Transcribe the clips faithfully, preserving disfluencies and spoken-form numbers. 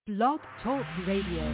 Blog Talk Radio.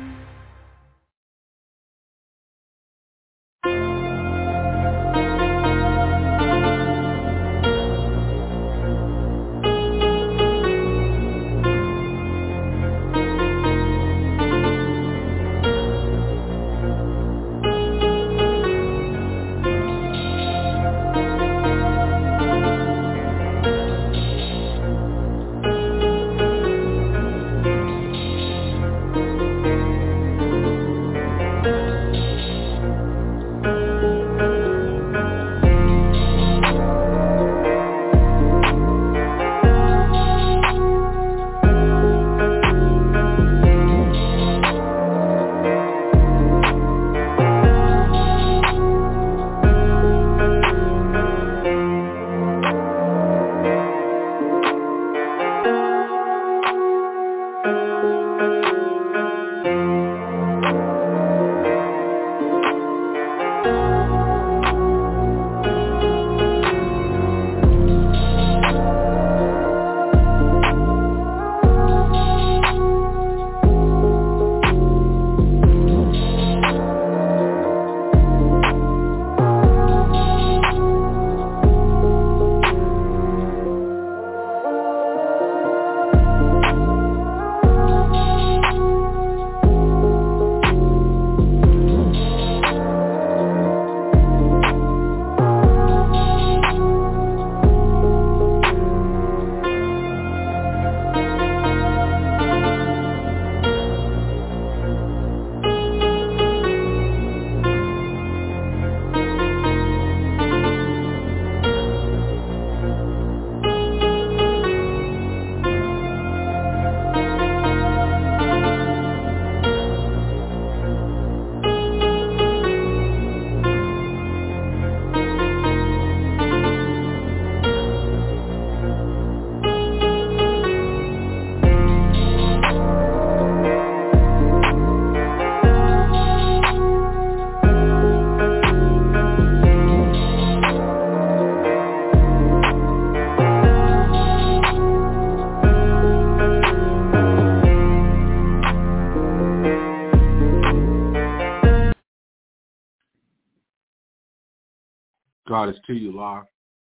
God is to you, live.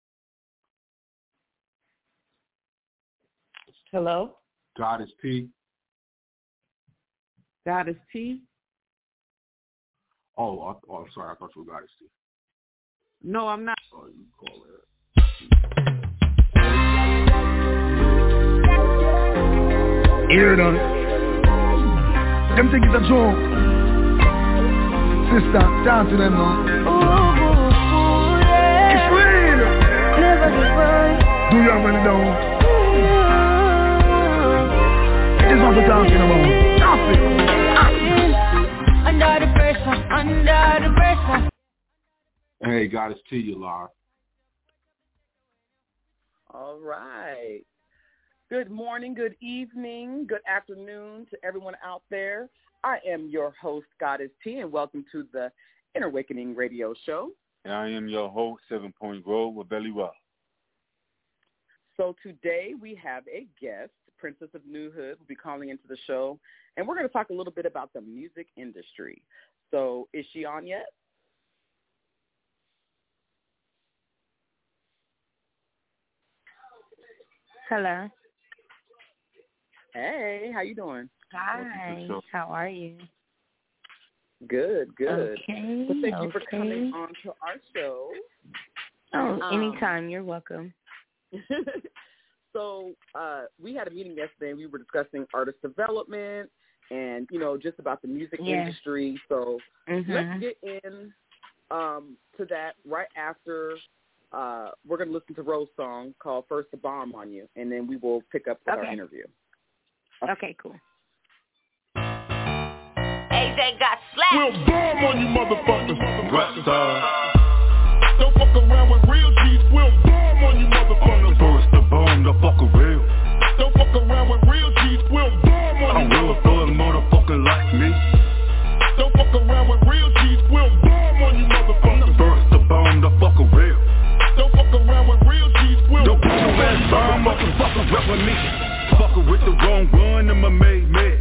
Hello? God is T. God is T? Oh, I, oh, I'm sorry. I thought you were God is T. No, I'm not. Oh, you call it. Hear them. Them think it's a joke. Sister, talk to them now. It's real. Never give up. Do you have any down? This is what we're talking about. Nothing. Under the pressure, under the pressure. Hey, God is to you, live. All right. Good morning, good evening, good afternoon to everyone out there. I am your host, Goddess T, and welcome to the Inner Awakening Radio Show. And I am your host, Seven Point Road with Belly Rock. So today we have a guest, Princess of New Hood, will be calling into the show, and we're going to talk a little bit about the music industry. So is she on yet? Hello. Hey, how you doing? Hi. How are you? Good, good. Okay. Well, thank okay. you for coming on to our show. Oh, um, anytime. You're welcome. So uh, we had a meeting yesterday, and we were discussing artist development and, you know, just about the music yeah. industry. So mm-hmm. let's get in um, to that right after uh, we're going to listen to Rose's song called First the Bomb on You, and then we will pick up with okay. our interview. Okay, okay cool. A J got slapped. We'll bomb on you motherfuckers. Rockstar. Don't fuck around with real G's. We'll bomb on you motherfuckers. First the bomb, the fucker real. Don't fuck around with real G's. We'll bomb on you motherfuckers. I'm real motherfucker like me. Don't fuck around with real G's. We'll bomb on you motherfuckers. First the bomb, the fucker real. Don't fuck around with real G's. We'll Don't put your ass bomb, motherfucker, rep with me. Fucker with the wrong one, I'm a made man.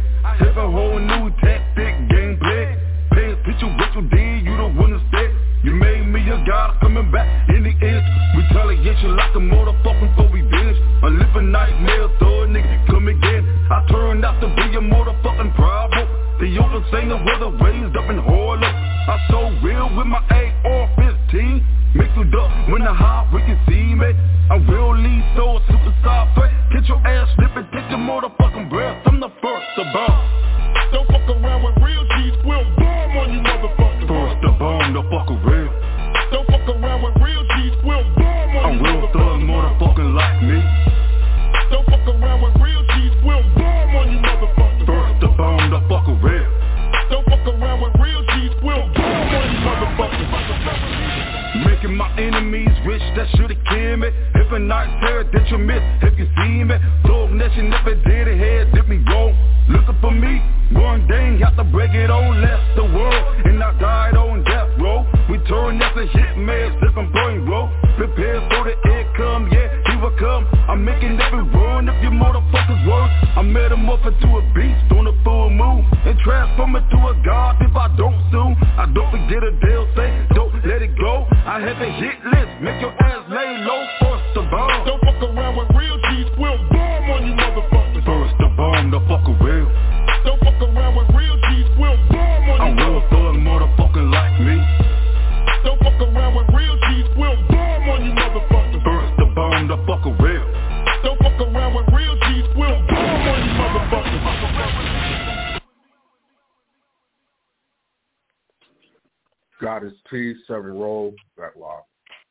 turned out to be a motherfucking problem. The youngest singer was raised up in Harlem. I so real with my A R fifteen. Mixed with up when the high we can see me. I'm real lead so super soft threat. Get your ass slipping, take your motherfucking breath. I'm the first to bomb. Don't fuck around with real G's, we'll bomb on you motherfuckers. First to bomb, the fucker real. Don't fuck around with real G's, we'll bomb on you motherfuckers. I'm real thug motherfucking like me. Don't fuck around with real G's, we'll bomb on you motherfuckers. First to bomb, the fucker real. Don't fuck around with real G's, we'll bomb on you motherfuckers. Making my enemies rich, that should've killed me. If a night terror that you miss, if you see me. Dog nation never did it, head dip me wrong. Looking for me, one day have to break it on, left the world. And I died on death row. We turn as a hit man, sipping brain roll. Prepare for the air come, yeah, he will come. I'm making every run if you motherfuckers work. I made him up into a beast on a full moon. And transform into a god if I don't soon. I don't forget a deal, say, don't let it go. I have a hit list, make your ass lay low. First the bomb. Don't fuck around with real G's, we'll bomb on you motherfuckers. First the bomb, the fucker real. Don't fuck around with real G's, we'll bomb on I'm you real thug motherfucking like me. Don't fuck around with real G's, we'll bomb on you motherfuckers. First the bomb, the fucker real. Don't fuck around with real G's, we'll bomb on you motherfuckers. Goddess T, Seven Roll, that law.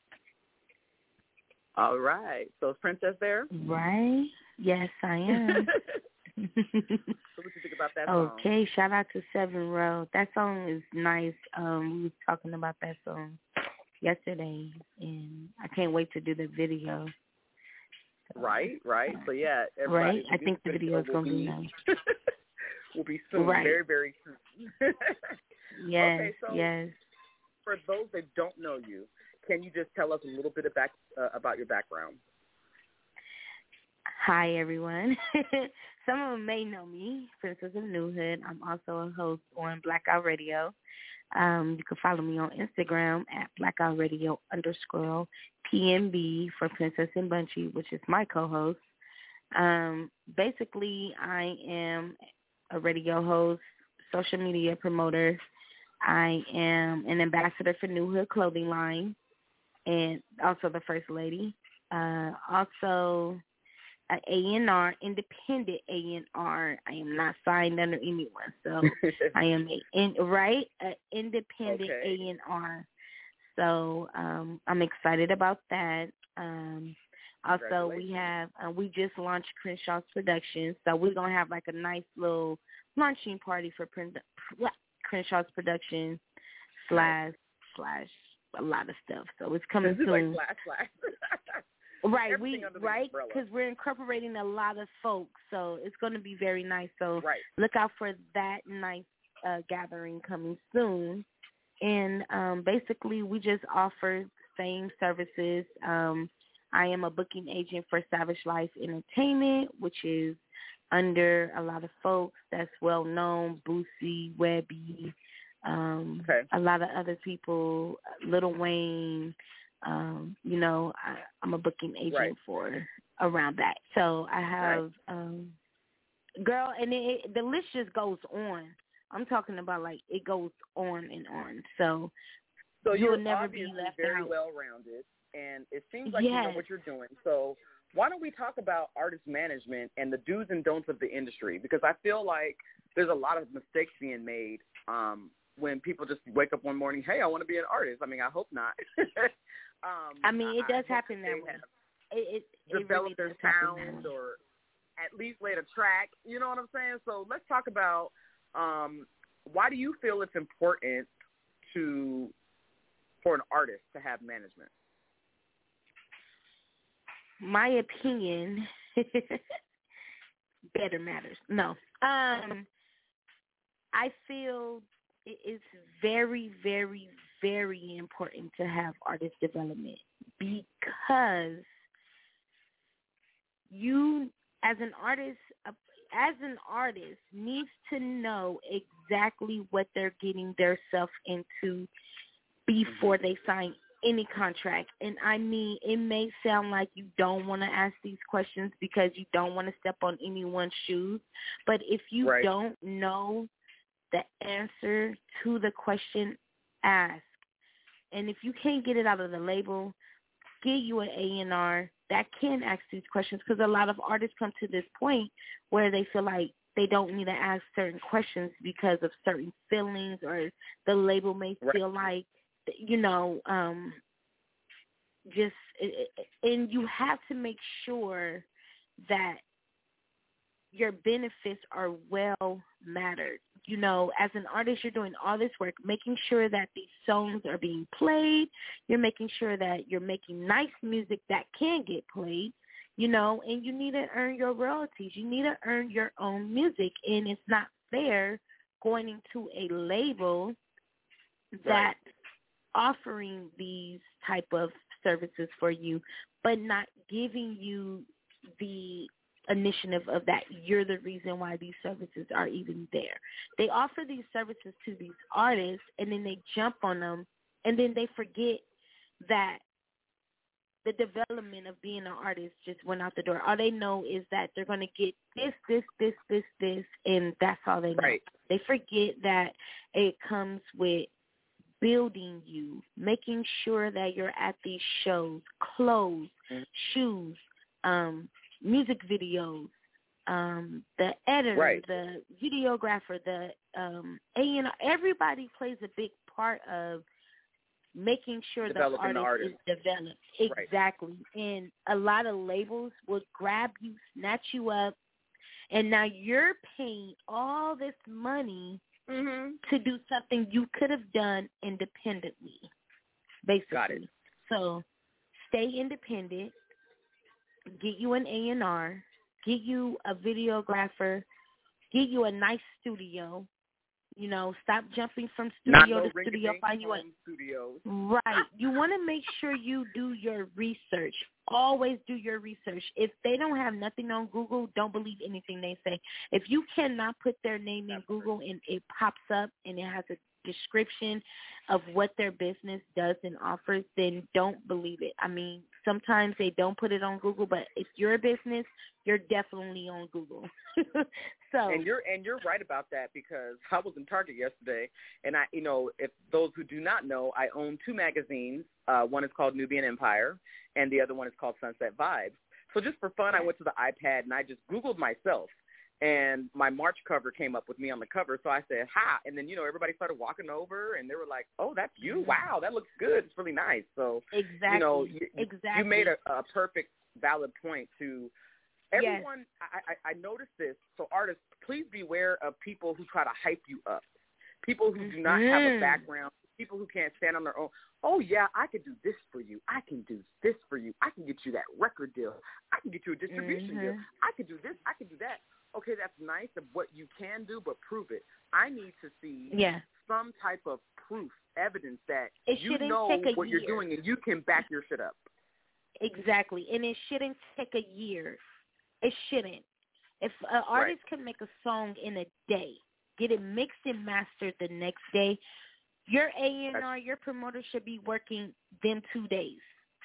All right. So is Princess there? Right. Yes, I am. So what you think about that song? Okay, shout out to Seven Row. That song is nice. Um, we were talking about that song yesterday, and I can't wait to do the video. So, right, right. So yeah, right. I think the video is gonna be nice. Will be soon, right. very, very soon. Yes, okay, so yes. For those that don't know you, can you just tell us a little bit of back, uh, about your background? Hi, everyone. Some of them may know me, Princess of New Hood. I'm also a host on Blackout Radio. Um, you can follow me on Instagram at Blackout Radio underscore P M B for Princess and Bunchy, which is my co-host. Um, basically, I am a radio host, social media promoter. I am an ambassador for New Hood Clothing Line and also the First Lady. Uh, also, an A N R, independent A N R. I am not signed under anyone, so I am a in, right an independent okay. A N R. So um, I'm excited about that. Um, also, we have uh, we just launched Crenshaw's Productions, so we're gonna have like a nice little launching party for Prin- Crenshaw's Productions slash slash a lot of stuff. So it's coming this is soon. Like slash slash. Right, Everything we right because we're incorporating a lot of folks, so it's going to be very nice. So right. look out for that nice uh, gathering coming soon. And um, basically, we just offer same services. Um, I am a booking agent for Savage Life Entertainment, which is under a lot of folks that's well known, Boosie, Webby, um, okay. a lot of other people, Lil Wayne. Um, you know, I, I'm a booking agent right. for around that. So I have, right. um, girl, and it, it, the list just goes on. I'm talking about like it goes on and on. So, so you'll you're never be left very out. well-rounded, and it seems like yes. you know what you're doing. So why don't we talk about artist management and the do's and don'ts of the industry? Because I feel like there's a lot of mistakes being made um, when people just wake up one morning, hey, I want to be an artist. I mean, I hope not. um, I mean, it does I happen that way. It, it, develop it their really sound or at least laid a track. You know what I'm saying? So let's talk about um, why do you feel it's important to for an artist to have management? My opinion, better matters. No. Um, I feel it is very, very, very important to have artist development because you, as an artist, as an artist, needs to know exactly what they're getting themselves into before they sign any contract. And I mean, it may sound like you don't want to ask these questions because you don't want to step on anyone's shoes. But if you right. don't know the answer to the question, ask. And if you can't get it out of the label, get you an A and R that can ask these questions, because a lot of artists come to this point where they feel like they don't need to ask certain questions because of certain feelings, or the label may right. feel like, you know, um, just, and you have to make sure that your benefits are well mattered. You know, as an artist, you're doing all this work, making sure that these songs are being played. You're making sure that you're making nice music that can get played, you know, and you need to earn your royalties. You need to earn your own music, and it's not fair going into a label that right. offering these type of services for you, but not giving you the initiative of that you're the reason why these services are even there. They offer these services to these artists, and then they jump on them, and then they forget that the development of being an artist just went out the door. All they know is that they're going to get this, this, this, this, this, and that's all they know. Right. They forget that it comes with building you, making sure that you're at these shows, clothes, mm-hmm. shoes, um, music videos, um, the editor, right. the videographer, the um, A and R, everybody plays a big part of making sure Developing the artist, the artist is developed. Exactly. Right. And a lot of labels will grab you, snatch you up, and now you're paying all this money mm-hmm. to do something you could have done independently, basically. Got it. So stay independent. Get you an A and R, get you a videographer, get you a nice studio. You know, stop jumping from studio no to studio. Find you a studios. Right. You want to make sure you do your research. Always do your research. If they don't have nothing on Google, don't believe anything they say. If you cannot put their name in Google and it pops up and it has a description of what their business does and offers, then don't believe it. I mean, sometimes they don't put it on Google, but if you're a business, you're definitely on Google. so and you're and you're right about that, because I was in Target yesterday, and I, you know, if those who do not know, I own two magazines. Uh, one is called Nubian Empire, and the other one is called Sunset Vibes. So just for fun, I went to the iPad and I just Googled myself. And my March cover came up with me on the cover, so I said, hi. And then, you know, everybody started walking over, and they were like, oh, that's you? Wow, that looks good. It's really nice. So, exactly. you know, you, exactly. you made a, a perfect, valid point to everyone. Yes. I, I, I noticed this. So, artists, please beware of people who try to hype you up, people who mm-hmm. do not have a background, people who can't stand on their own. Oh, yeah, I can do this for you. I can do this for you. I can get you that record deal. I can get you a distribution mm-hmm. deal. I can do this. I can do that. Okay, that's nice of what you can do, but prove it. I need to see yeah. some type of proof, evidence that it you know what year. you're doing and you can back your shit up. Exactly, and it shouldn't take a year. It shouldn't. If an artist right. can make a song in a day, get it mixed and mastered the next day, your A and R, your promoter should be working them two days.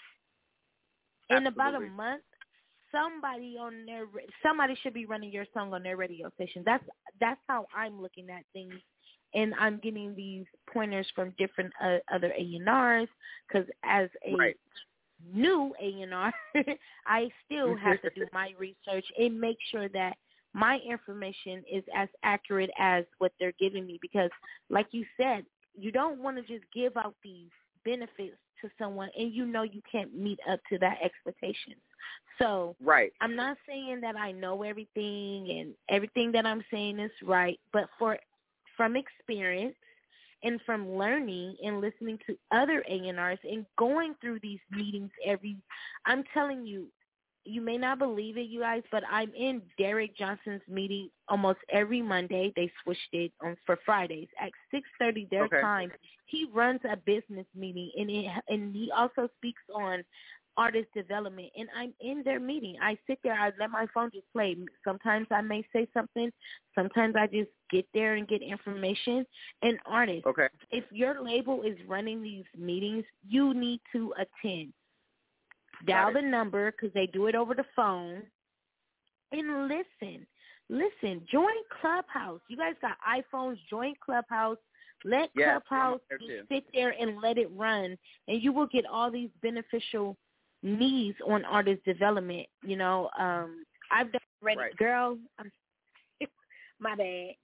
In Absolutely. about a month, somebody on their somebody should be running your song on their radio station. That's that's how I'm looking at things, and I'm getting these pointers from different uh, other A and Rs, because as a right. new A and R, I still have to do my research and make sure that my information is as accurate as what they're giving me, because like you said, you don't want to just give out these benefits to someone and you know you can't meet up to that expectation. So right. I'm not saying that I know everything and everything that I'm saying is right, but for from experience and from learning and listening to other A and Rs and going through these meetings every, I'm telling you, you may not believe it, you guys, but I'm in Derek Johnson's meeting almost every Monday. They switched it on for Fridays at six thirty their okay. time. He runs a business meeting, and it, and he also speaks on artist development, and I'm in their meeting. I sit there, I let my phone just play. Sometimes I may say something. Sometimes I just get there and get information. And artists, okay. if your label is running these meetings, you need to attend. Dial the number because they do it over the phone, and listen. Listen, join Clubhouse. You guys got iPhones, join Clubhouse. Let yeah, Clubhouse just sit there and let it run, and you will get all these beneficial needs on artist development. You know, um, I've done already. Right. Girl, I'm, my bad.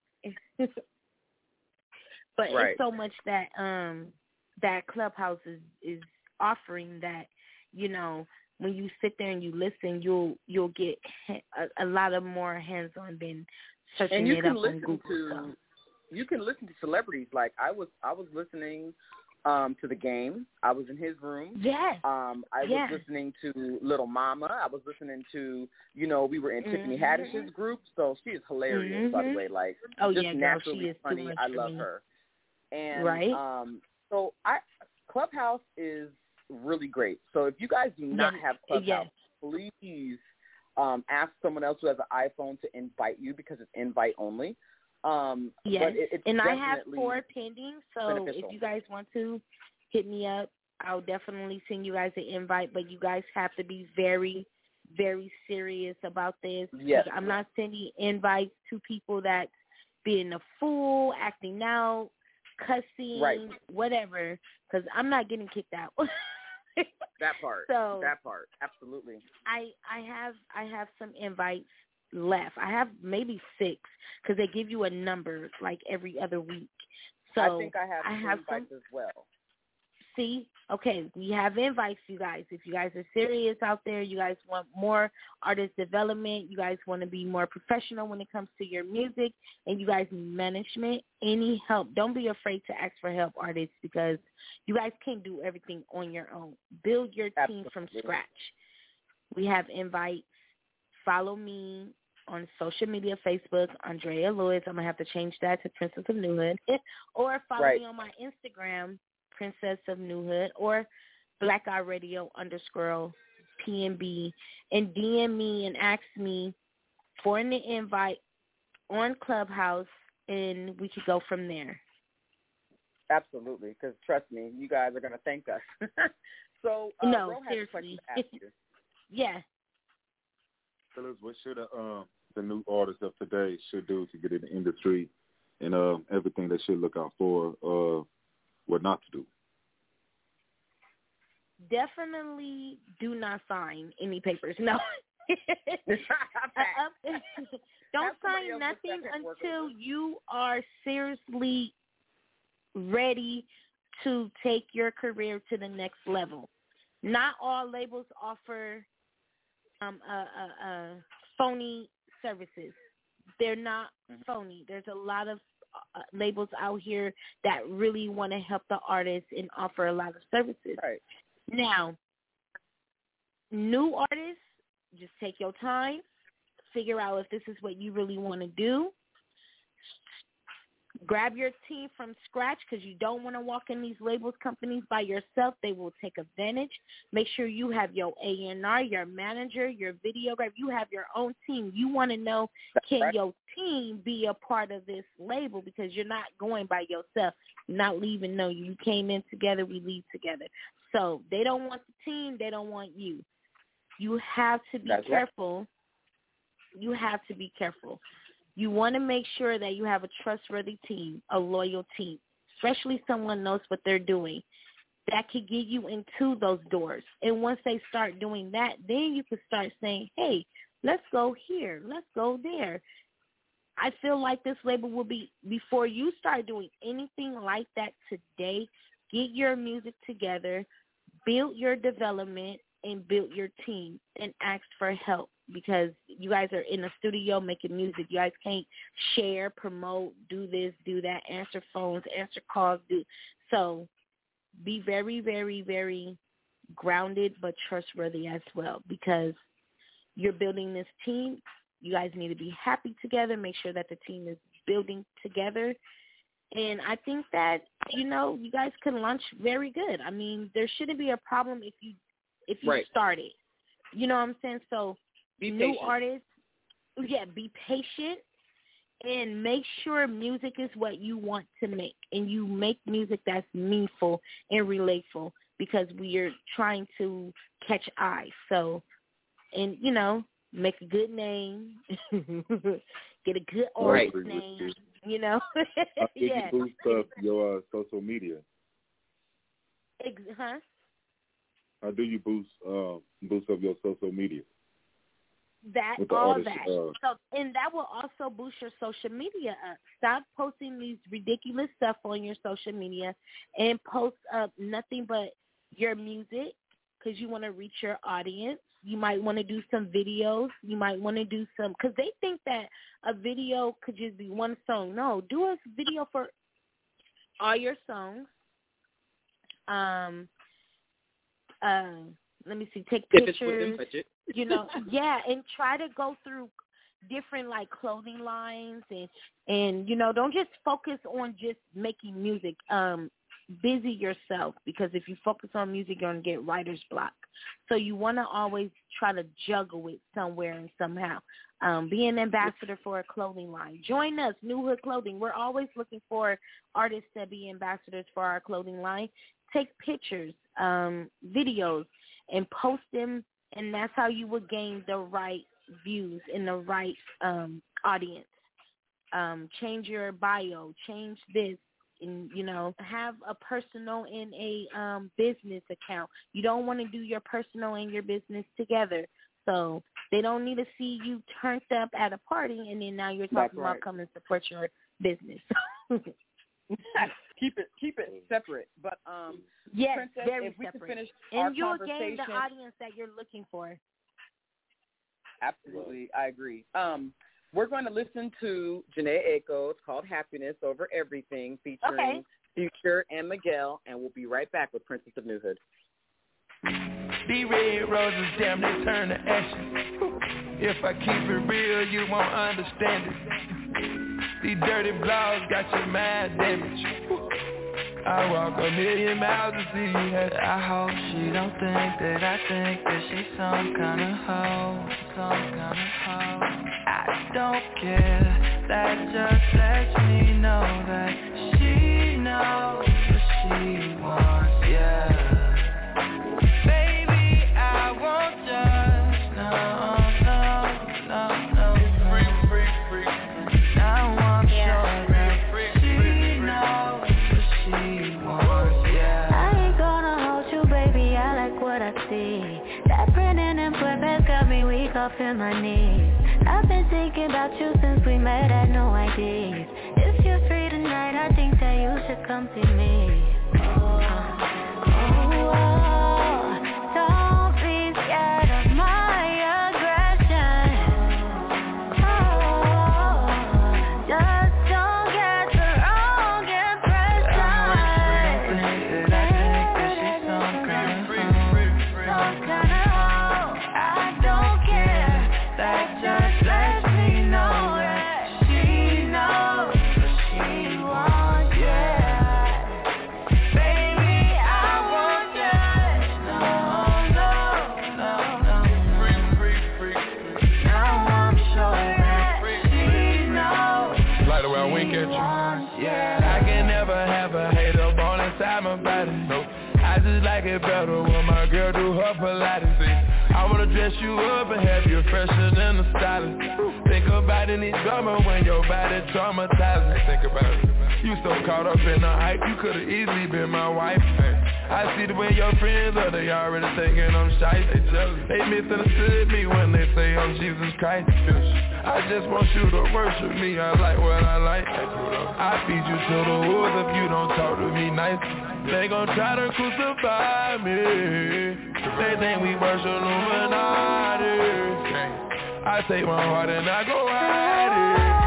But right. it's so much that um, that Clubhouse is, is offering that, you know, when you sit there and you listen, you'll you'll get a, a lot of more hands-on than searching and you it can up listen on Google. To, so. You can listen to celebrities. Like I was, I was listening um, to The Game. I was in his room. Yes. Um, I yes. was listening to Little Mama. I was listening to, you know, we were in mm-hmm. Tiffany Haddish's group, so she is hilarious. Mm-hmm. By the way, like oh just yeah, girl, naturally she is funny. Too much I for love me. her. And right. um, so I Clubhouse is really great. So if you guys do not yes. have Clubhouse, yes. please um, ask someone else who has an iPhone to invite you because it's invite only. Um, yes, but it, it's and I have definitely four pending, so beneficial. if you guys want to hit me up, I'll definitely send you guys an invite, but you guys have to be very, very serious about this. Yes. I'm not sending invites to people that's being a fool, acting out, cussing, right. whatever, because I'm not getting kicked out. That part. So that part. Absolutely. I I have I have some invites left. I have maybe six because they give you a number like every other week. So I think I have, I have invites some, as well. See, okay, we have invites, you guys. If you guys are serious out there, you guys want more artist development, you guys want to be more professional when it comes to your music, and you guys need management, any help, don't be afraid to ask for help, artists, because you guys can't do everything on your own. Build your team Absolutely. from scratch. We have invites. Follow me on social media, Facebook, Andrea Lewis. I'm going to have to change that to Princess of New Hood. Or follow right. me on my Instagram, Princess of New Hood, or Black Eye Radio underscore P N B, and D M me and ask me for an invite on Clubhouse, and we could go from there. Absolutely, because trust me, you guys are going to thank us. so, uh, no, Ro has seriously. a question to ask you. Yeah. Phyllis, what should uh, um, the new artists of today should do to get in the industry, and uh, everything they should look out for, uh, what not to do? Definitely do not sign any papers. No. uh, don't sign nothing until you are seriously ready to take your career to the next level. Not all labels offer um, uh, uh, uh, phony services. They're not mm-hmm. phony. There's a lot of uh, labels out here that really want to help the artists and offer a lot of services. Right. Now, new artists, just take your time, figure out if this is what you really want to do. Grab your team from scratch because you don't want to walk in these labels companies by yourself. They will take advantage. Make sure you have your A and R, your manager, your videographer. You have your own team. You want to know, can right. your team be a part of this label, because you're not going by yourself. You're not leaving. No, you came in together. We leave together. So they don't want the team. They don't want you. You have to be That's careful. Right. You have to be careful. You want to make sure that you have a trustworthy team, a loyal team, especially someone knows what they're doing. That could get you into those doors. And once they start doing that, then you can start saying, hey, let's go here. Let's go there. I feel like this label will be, before you start doing anything like that today, get your music together, build your development, and build your team, and ask for help, because you guys are in a studio making music. You guys can't share, promote, do this, do that, answer phones, answer calls. Do So be very, very, very grounded but trustworthy as well, because you're building this team. You guys need to be happy together. Make sure that the team is building together. And I think that, you know, you guys can launch very good. I mean, there shouldn't be a problem if you if you right. started. You know what I'm saying? So be new patient. artists, yeah, be patient and make sure music is what you want to make, and you make music that's meaningful and relatable, because we are trying to catch eyes. So, and, you know, make a good name, get a good artist right. name, you know. How do yeah. you boost up your uh, social media? Ex- huh? How do you boost uh, boost up your social media? That, With the all artist, that. uh, So, and that will also boost your social media up. Stop posting these ridiculous stuff on your social media and post up nothing but your music, because you want to reach your audience. You might want to do some videos. You might want to do some, because they think that a video could just be one song. No, do a video for all your songs. Um, uh, let me see, take if pictures. It's within budget. You know, yeah, and try to go through different, like, clothing lines, and, and you know, don't just focus on just making music. Um, busy yourself, because if you focus on music, you're going to get writer's block. So you want to always try to juggle it somewhere and somehow. Um, be an ambassador for a clothing line. Join us, New Hood Clothing. We're always looking for artists to be ambassadors for our clothing line. Take pictures, um, videos, and post them, and that's how you will gain the right views and the right um, audience. Um, change your bio, change this, and, you know, have a personal and a um, business account. You don't want to do your personal and your business together. So they don't need to see you turned up at a party, and then now you're talking That's about right. coming to support your business. keep it keep it separate. But um, yes, Princess, very if we separate. can finish and our you'll conversation, gain the audience that you're looking for. Absolutely, I agree. Um, we're going to listen to Jhené Aiko. It's called Happiness Over Everything, featuring Okay. Future and Miguel, and we'll be right back with Princess of New Hood. These red roses, damn, they turn to ashes. If I keep it real, you won't understand it. These dirty blogs got your mind damaged. I walk a million miles to see you happy. I hope she don't think that I think that she's some kind of hoe, some kind of hoe. I don't care, that just lets me know that she knows what she wants, yeah. Baby, I won't judge, no, no, no, no. Free, free, free. Now I'm Yeah. sure that she knows what she wants, yeah. I ain't gonna hold you, baby, I like what I see. That printing and flip got me weak off in my knees. I've been thinking about you since we met, had no ideas. If you're free tonight, I think that you should come see me. Oh, oh, oh. Don't be scared of my aggression. Oh, just don't get the wrong impression. I think that I think that she's some kind of hoe, some kind of hoe. I don't care, that just lets me know that she knows what she wants, yeah. Baby, I won't judge, no, no, no, no. Free, free, free. Now I'm sure that she knows Like the way I wink at you. wants, yeah. I can never have a hater born inside my body, no. I just like it better when my girl do her Pilates. See, I wanna dress you up and have you fresher than the stylist. Think about any drama when your body traumatizing. Think about it. You so caught up in the hype, you could've easily been my wife. Hey, I see the way your friends are, they already thinking I'm shy. They jealous. They misunderstood me when they say I'm Jesus Christ. I just want you to worship me, I like what I like. I feed you to the wolves if you don't talk to me nice. They gon' try to crucify me. They think we worship Illuminati. I take my heart and I go hide it.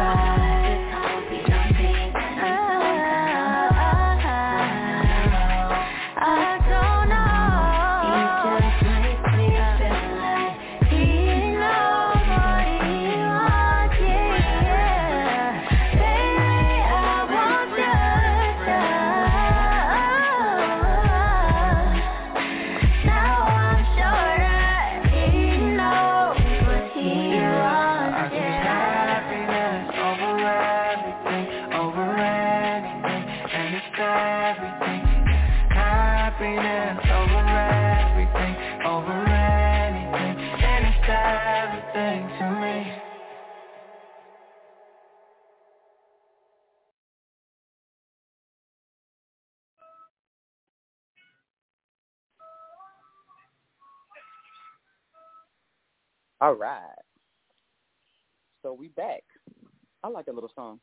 I don't know. He just makes me feel like he knows what he wants, yeah. Baby, I want you. Now All right. So we back. I like that little song.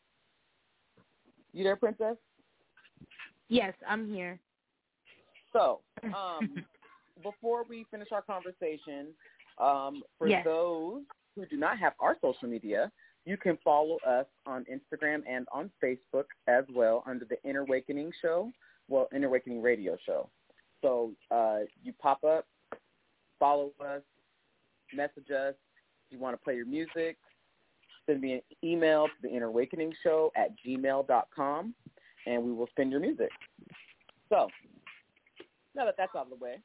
You there, Princess? Yes, I'm here. So, um, before we finish our conversation, um, for yes. those who do not have our social media, you can follow us on Instagram and on Facebook as well under the Inner Awakening Show, well, Inner Awakening Radio Show. So uh, you pop up, follow us, message us. If you want to play your music, send me an email to the Inner Awakening Show at gmail dot com, and we will send your music. So, now that that's out of the way.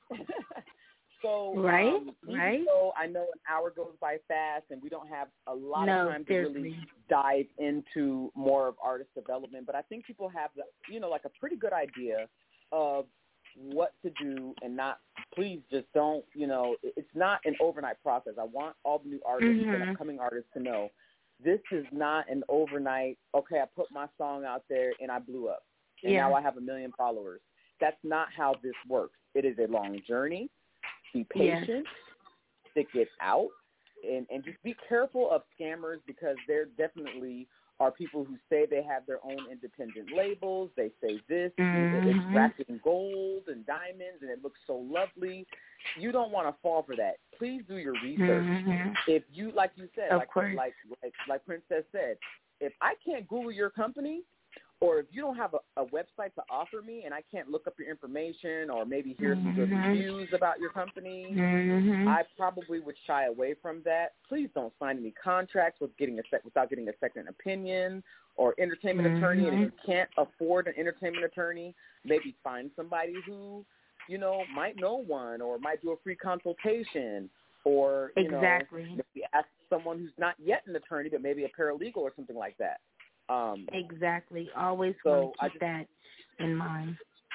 so, right, um, right. So I know an hour goes by fast, and we don't have a lot no, of time to seriously. really dive into more of artist development. But I think people have, the, you know, like a pretty good idea of what to do, and not, please just don't, you know, it's not an overnight process. I want all the new artists mm-hmm. and upcoming artists to know this is not an overnight, okay, I put my song out there and I blew up, and yeah. now I have a million followers. That's not how this works. It is a long journey. Be patient, yeah. stick it out, and, and just be careful of scammers, because there definitely are people who say they have their own independent labels. They say this, mm-hmm. it's wrapped in gold and diamonds, and it looks so lovely. You don't want to fall for that. Please do your research. Mm-hmm. If you, like you said, of like, course. like like like Princess said, if I can't Google your company, or if you don't have a, a website to offer me and I can't look up your information or maybe hear mm-hmm. some good reviews about your company, mm-hmm. I probably would shy away from that. Please don't sign any contracts with getting a sec- without getting a second opinion or entertainment mm-hmm. attorney. And if you can't afford an entertainment attorney, maybe find somebody who, you know, might know one or might do a free consultation, or, you exactly. know, maybe ask someone who's not yet an attorney but maybe a paralegal or something like that. Um, exactly. Always so want to keep I just, that in mind.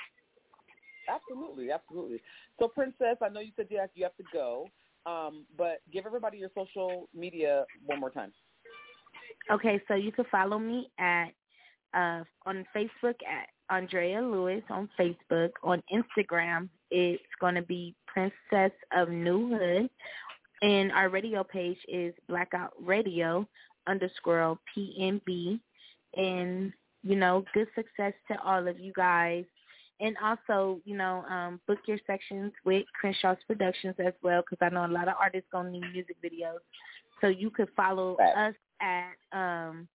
Absolutely, absolutely. So, Princess, I know you said you have, you have to go, um, but give everybody your social media one more time. Okay, so you can follow me at uh, on Facebook at Andrea Lewis on Facebook. On Instagram, it's going to be Princess of New Hood, and our radio page is Blackout Radio underscore P N B. And, you know, good success to all of you guys. And also, you know, um, book your sections with Crenshaw's Productions as well, because I know a lot of artists going to need music videos. So you could follow right. us at, um,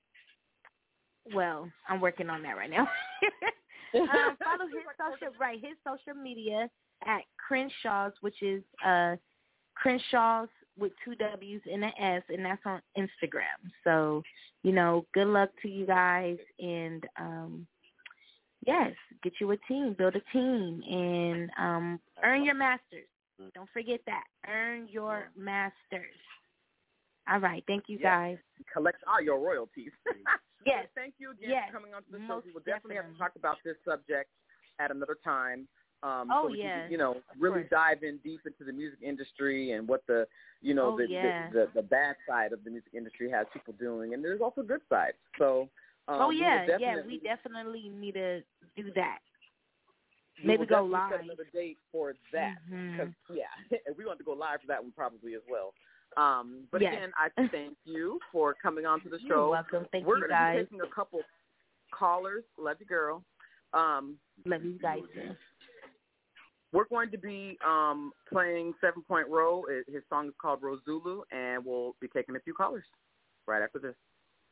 well, I'm working on that right now. um, follow his social, right, his social media at Crenshaw's, which is uh, Crenshaw's with two W's and an S, and that's on Instagram. So, you know, good luck to you guys, and um, yes, get you a team, build a team, and um, earn your masters. Don't forget that. Earn your masters. All right. Thank you, yes. guys. Collect all your royalties. Yes. Thank you again yes. for coming on to the Most show. We will definitely, definitely have to talk about this subject at another time. Um, oh, so we yeah. can, you know, really dive in deep into the music industry and what the, you know, oh, the, yeah. the, the the bad side of the music industry has people doing, and there's also good sides. So, um, oh yeah, we yeah, we definitely need to do that. We Maybe go live. Set another date for that, because mm-hmm. yeah, if we want to go live for that one probably as well. Um, but yes. again, I thank you for coming on to the show. You're welcome. Thank We're you gonna guys. We're going to be taking a couple callers. Love you, girl. Um, Love you guys too. We're going to be um, playing Seven Point Row. His song is called Rosulu, and we'll be taking a few callers right after this.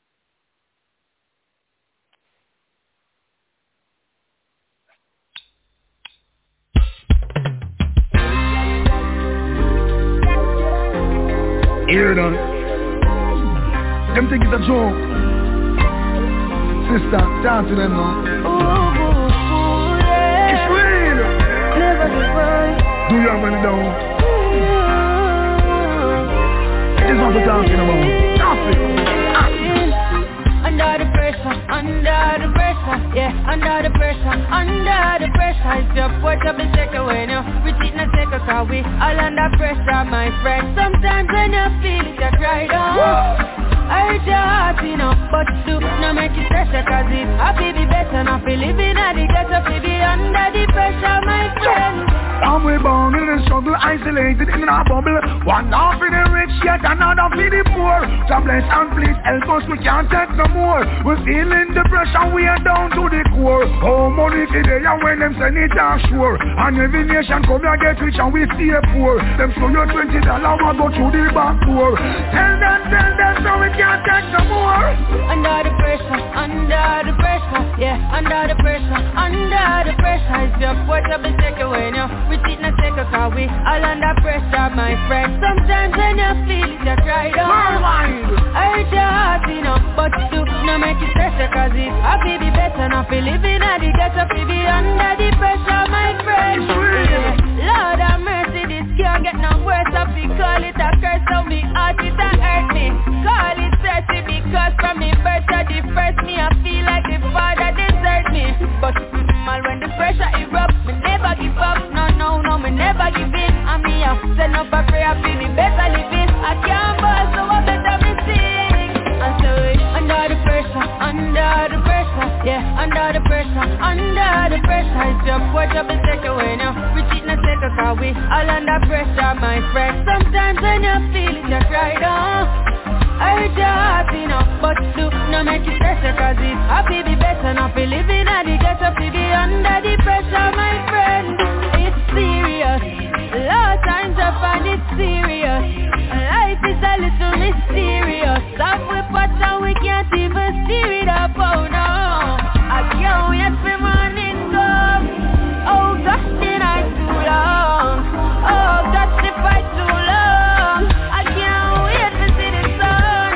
Hear that? Them think it's a joke. Sister, talk to them now. Ooh, yeah. It's real. Never before. Do you have any down? This is what we're talking about. Nothing. Under the pressure, under the pressure, yeah, under the pressure, under the pressure. It's your put up and take away now. We cheat and take a car, we all under pressure, my friend. Sometimes when you feel it, you cry down. I hurt your heart, you know, but do not make it pressure, cause it's happy be better, not be living at the ghetto, be under the pressure, my friend. How Some we born in the struggle, isolated in a bubble. One off for the rich, yet another for the poor. God bless and please help us, we can't take no more. We're feeling the pressure, we are down to the core. Oh, money today, and when them send it ashore. And every nation come here get rich and we stay poor. Them show you twenty dollars, we go through the back door. Tell them, tell them, so we can't take no more. Under the pressure, under the pressure, yeah, under the pressure, under the pressure. It's your foot up and take away now. We sit and take a car, we all under pressure, my friend. Sometimes when you feel it, you cry down. I hurt your heart, you know, but you no make it pressure, cause it's happy be better. Now feel living at the ghetto, feel be under the pressure, my friend. Yeah. Lord have mercy, this can't get no worse. I feel call it a curse, so me heart it a hurt me. Call it thirsty because from me birth to the first me, I feel like the father desert me. But mm, when the pressure erupt, me never give up. No, no, no, me never give in. And me I send up a prayer, feel me better living. I can't ball, so I better me sing. And so it under the pressure, under the pressure, yeah, under the pressure, under the pressure. It's your porch up and take away now. We cheat and take a car, we all under pressure, my friend. Sometimes when you feel it, you cry down. I hurt your heart, you know, but do not make it pressure, cause it's happy be better. Now feel living at the ghetto, feel be under the pressure, my friend. It's serious, a lot of times I find it serious. Life is a little mysterious. Stop with patch and we can't even steer it up, oh no. I can't wait for morning come. Oh gosh, did I too long? Oh gosh, if I too long. I can't wait to see the sun.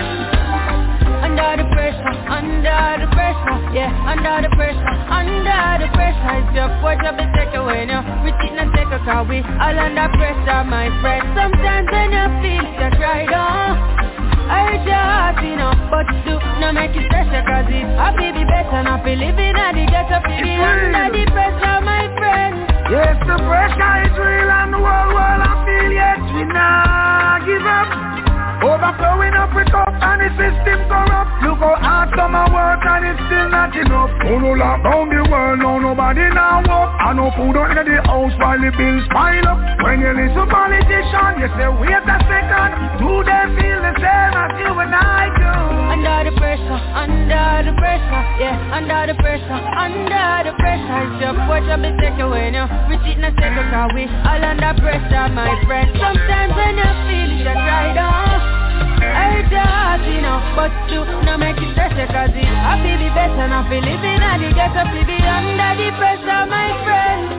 Under the pressure, under the pressure, yeah, under the pressure, under the pressure. It's your porch up and take away now. We sit and take a car, we all under pressure, my friend. Sometimes when you feel it, you cry down. I hurt your heart, you know, but do not make it pressure, cause it's happy be better. Now feel living at the ghetto, feel be under the pressure, my friend. Yes, the pressure is real and the whole world I feel yet we not give up. Overflowing up with up and the system corrupt. Look how hard summer work and it's still not enough. Oh no, lock down the world, no nobody now walk. And no food under the house while the bills pile up. When you listen to politician, you say wait a second. Do they feel the same as you and I do? Under the pressure, under the pressure, yeah, under the pressure, under the pressure. It's your porch up and take away now. We sit and take a car, we all under pressure, my friend. Sometimes when you feel it, you cry down. I hurt your heart, you know, but you no make it pressure, cause it's happy be better. Now feel living at the ghetto, feel be under the pressure, my friend.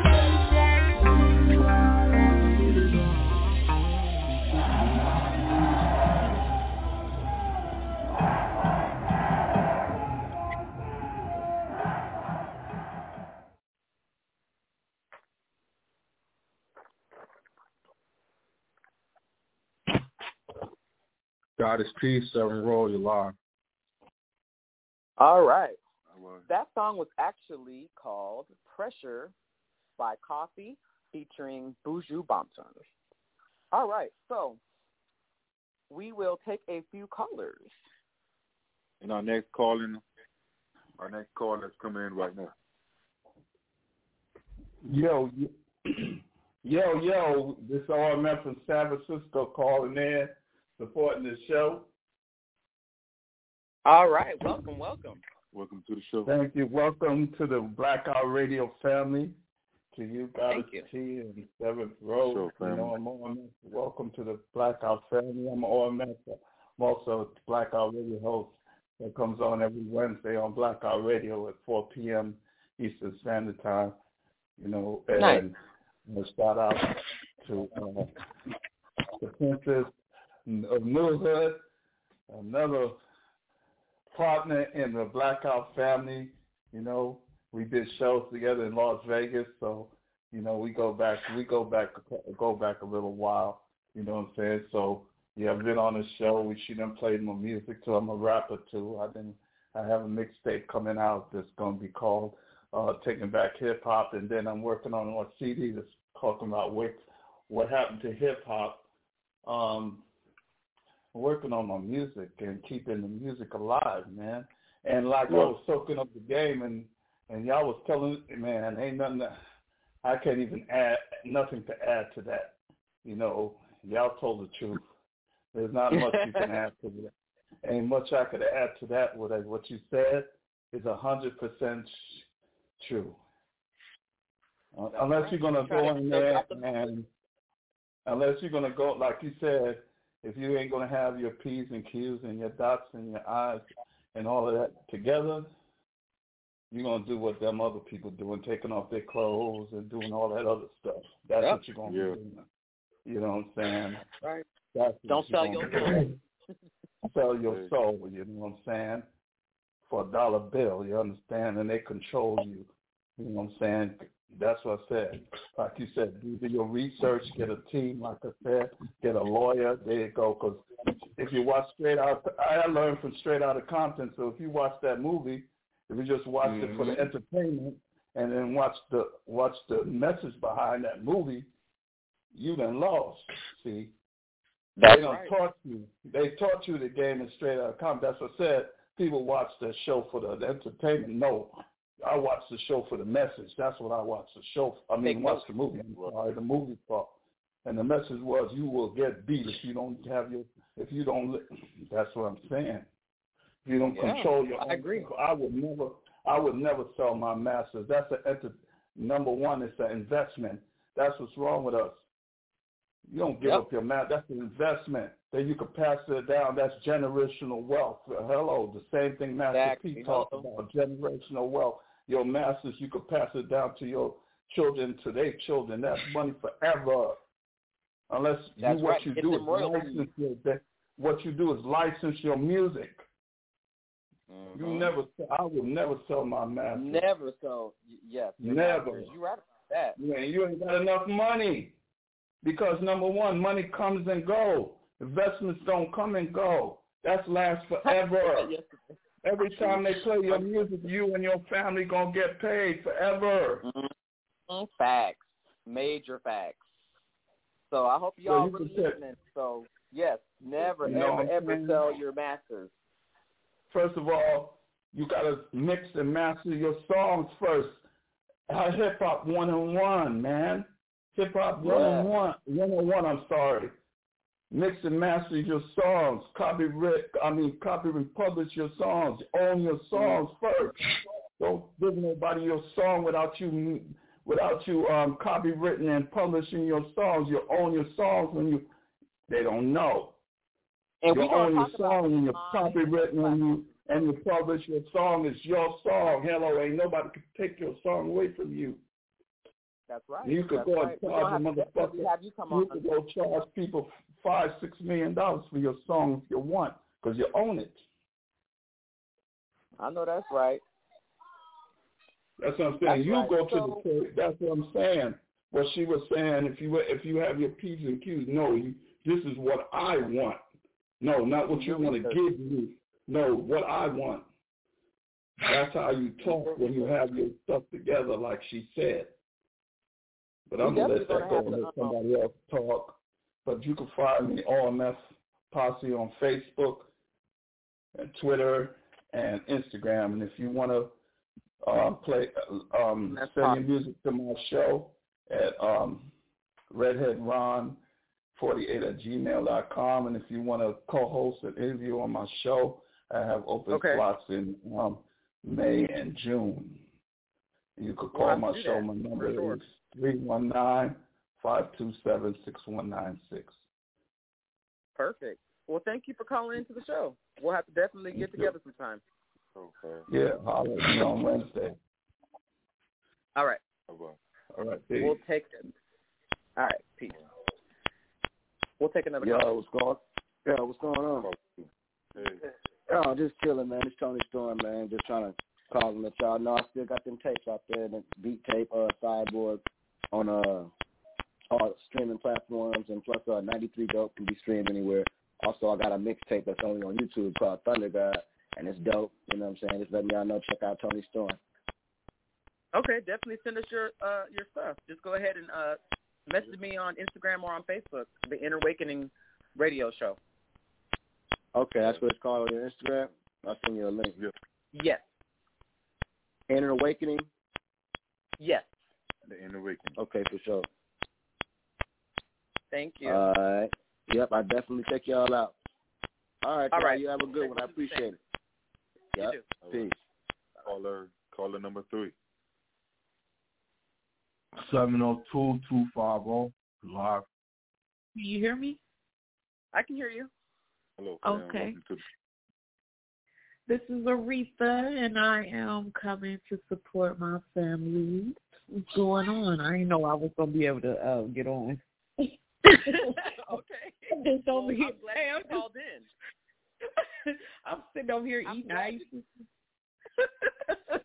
God is peace, seven roll your live. All right. That song was actually called Pressure by Coffee featuring Buju Banton. All right, so we will take a few callers. And our next calling, our next caller is coming in right now. Yo, yo, yo, this is R M F from San Francisco calling in, supporting the show. All right, welcome, welcome. Welcome to the show. Thank you. Welcome to the Blackout Radio family. To you, Goddess T and Seventh Row. Sure, you know, I'm O M F. Welcome to the Blackout family. I'm O M F. I'm also a Blackout Radio host that comes on every Wednesday on Blackout Radio at four p.m. Eastern Standard Time. You know, and nice. a shout out to uh, the Princess of New Hood, another partner in the Blackout family. You know, we did shows together in Las Vegas, so you know we go back, we go back, go back a little while. You know what I'm saying? So yeah, I've been on the show. We she done played my music too. I'm a rapper too. I didn't. I have a mixtape coming out that's gonna be called uh, "Taking Back Hip Hop," and then I'm working on a C D that's talking about what what happened to hip hop. Um, working on my music and keeping the music alive, man. And like well, I was soaking up the game, and, and y'all was telling me, man, ain't nothing that, I can't even add nothing to add to that. You know, y'all told the truth. There's not much you can add to that. Ain't much I could add to that. What I, what you said is a hundred percent true. Uh, unless right. you're gonna go in there and unless you're gonna go like you said, if you ain't gonna have your P's and Q's and your dots and your I's and all of that together, you're gonna do what them other people doing, taking off their clothes and doing all that other stuff. That's yep. what you're gonna yeah. do. You know what I'm saying? Right. That's Don't sell your soul. Sell your soul, you know what I'm saying? For a dollar bill, you understand? And they control you. You know what I'm saying? That's what I said. Like you said, do your research, get a team, like I said, get a lawyer. There you go. Because if you watch Straight Out, I learned from Straight Outta Compton. So if you watch that movie, if you just watch mm-hmm. it for the entertainment and then watch the watch the message behind that movie, you done lost. See, That's they don't right. taught you. They taught you the game in Straight Outta Compton. That's what I said. People watch the show for the entertainment. No, I watch the show for the message. That's what I watch the show for. I mean, watch the movie. I'm sorry, the movie part. And the message was, you will get beat if you don't have your. If you don't. That's what I'm saying. If you don't yeah, control your. I agree. I would never. I would never sell my masters. That's an enter. Number one, it's an investment. That's what's wrong with us. You don't give yep. up your master. That's an investment. Then you can pass it down. That's generational wealth. Hello, the same thing Master exactly. P talked about, generational wealth. Your masters, you could pass it down to your children, to their children. That's money forever. Unless That's you, what right. you Get do is royalties. license your, what you do is license your music. Mm-hmm. You never. I would never sell my master. Never sell. Yes. Never. You right about that. Yeah, you ain't got enough money. Because number one, money comes and go. Investments don't come and go. That's last forever. Every time they play your music, you and your family gonna get paid forever. Mm-hmm. Facts, major facts. So I hope y'all so really listening. So yes, never, you know ever, ever sell your masters. First of all, you gotta mix and master your songs first. Hip hop one on one, man. Hip hop one on one, one on one. I'm sorry. Mix and master your songs. Copyright. I mean, copyright. Publish your songs. Own your songs first. Don't give nobody your song without you, without you um, copywritten and publishing your songs. You own your songs when you. They don't know. And you we own your talk song when you're copywritten and you and you publish your song. It's your song. Hello, ain't nobody can take your song away from you. That's right. You could That's go right. and charge a motherfucker. Have you come you on. could go charge people five, six million dollars for your song if you want, because you own it. I know that's right. That's what I'm saying. That's you right. go so, to the. That's what I'm saying. What she was saying, if you if you have your P's and Q's, no, you, this is what I want. No, not what you want to give me. No, what I want. That's how you talk when you have your stuff together, like she said. But I'm going to let that go and let somebody else talk. But you can find me, O M F Posse, on Facebook and Twitter and Instagram. And if you want to uh, play, um, send your music to my show at um, redheadron forty-eight at gmail dot com. And if you want to co-host an interview on my show, I have open okay. slots in um, May and June. You could call we'll my show. That. My number sure. is three one nine, five two seven, six one nine six. Perfect. Well, thank you for calling into the show. We'll have to definitely get together sometime. Okay. Yeah, I'll let you know on Wednesday. All right. All right, peace. We'll take it. All right, peace. We'll take another Yo, call. what's going Yeah, what's going on? Hey. Oh, just chilling, man. It's Tony Storm, man. Just trying to call and let y'all know I still got them tapes out there, the beat tape, uh, Cyborg, on uh, all streaming platforms, and plus uh, ninety-three Dope can be streamed anywhere. Also, I got a mixtape that's only on YouTube called Thunder God, and it's dope. You know what I'm saying? Just letting y'all know, check out Tony Storm. Okay, definitely send us your uh, your stuff. Just go ahead and uh, message me on Instagram or on Facebook, The Inner Awakening Radio Show. Okay, that's what it's called on your Instagram? I'll send you a link. Yes. Inner Awakening? Yes. The Inner Awakening. Okay, for sure. Thank you. All right. Yep, I definitely check y'all out. All right, All right. You have a good one. I appreciate it. Yep. Peace. Caller, caller number three. seven oh two, two five oh, live. Can you hear me? I can hear you. Hello. Okay. This is Aretha, and I am coming to support my family. What's going on? I didn't know I was going to be able to uh, get on. Okay. Just well, over here. I'm glad you called in. I'm sitting over here I'm eating glad ice.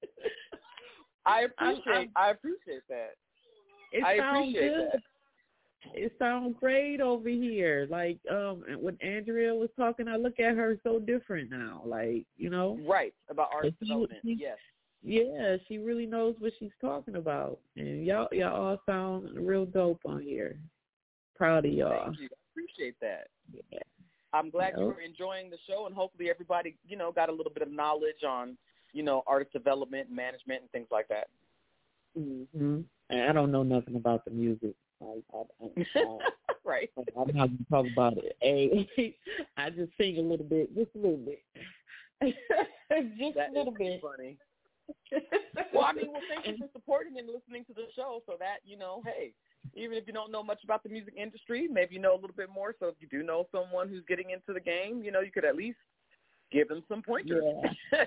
I appreciate. I'm, I'm, I appreciate that. It I sounds appreciate good. that. It sounds great over here. Like um, when Andrea was talking, I look at her so different now. Like you know, right about artist she, development. She, yes. Yeah, she really knows what she's talking about, and y'all, y'all all sound real dope on here. Proud of y'all. Thank you. I appreciate that. Yeah. I'm glad yep. you were enjoying the show, and hopefully everybody, you know, got a little bit of knowledge on, you know, artist development, management, and things like that. Mm-hmm. I don't know nothing about the music. I, I, I, I, right. I'm not going to talk about it. Hey, I just sing a little bit, just a little bit. just that a little is bit. Funny. Well, I mean, well, thank you for supporting and listening to the show so that, you know, hey, even if you don't know much about the music industry, maybe you know a little bit more. So if you do know someone who's getting into the game, you know, you could at least give them some pointers. Yeah.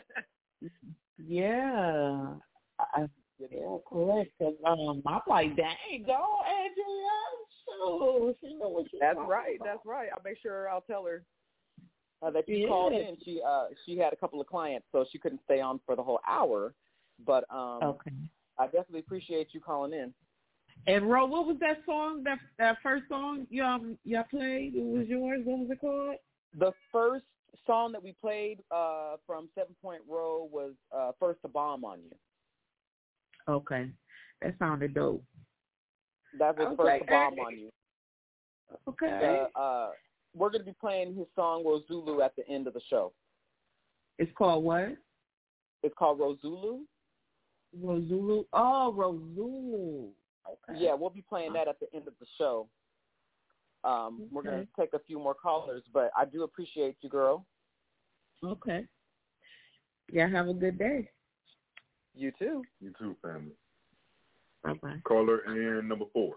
yeah. I, yeah, correct. Cause, um, I'm like, dang, go, Andrea. So, she know what That's right. About. That's right. I'll make sure I'll tell her uh, that you yeah. called in. She uh, she had a couple of clients, so she couldn't stay on for the whole hour. But um, okay. I definitely appreciate you calling in. And Ro, what was that song? That that first song you um y'all played? It was yours. What was it called? The first song that we played uh, from Seven Point Row was uh, "First to Bomb on You." Okay, that sounded dope. That was okay. "First to Bomb on You." Okay. The, uh, we're going to be playing his song "Rozulu" at the end of the show. It's called what? It's called "Rozulu." Rozulu. Oh, Rozulu. Okay. Yeah, we'll be playing that at the end of the show. Um, okay. We're going to take a few more callers, but I do appreciate you, girl. Okay. Yeah, have a good day. You too. You too, family. Bye-bye. Caller in number four.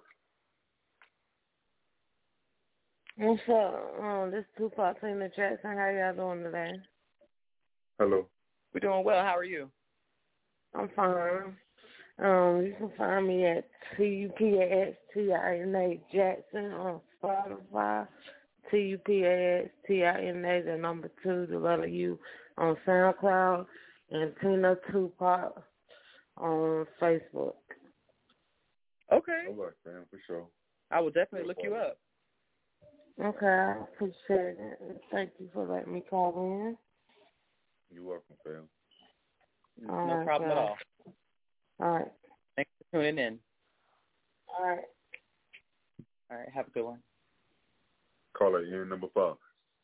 What's up? Um, this is Tupac Tina Jackson. How y'all doing today? Hello. We're doing well. How are you? I'm fine. Um, you can find me at T U P A X T I N A Jackson on Spotify. T U P A X T I N A, the number two, the letter U, on SoundCloud, and Tina Tupac on Facebook. Okay. All right, fam, for sure. I will definitely look you up. Okay, I appreciate it. Thank you for letting me call in. You're welcome, fam. All no right, problem guys. at all. All right. Thanks for tuning in. All right. All right, have a good one. Caller in number five.